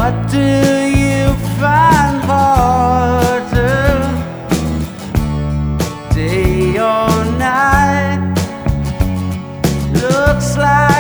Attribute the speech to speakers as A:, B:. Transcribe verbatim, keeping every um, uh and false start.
A: What do you find harder, day or night? Looks like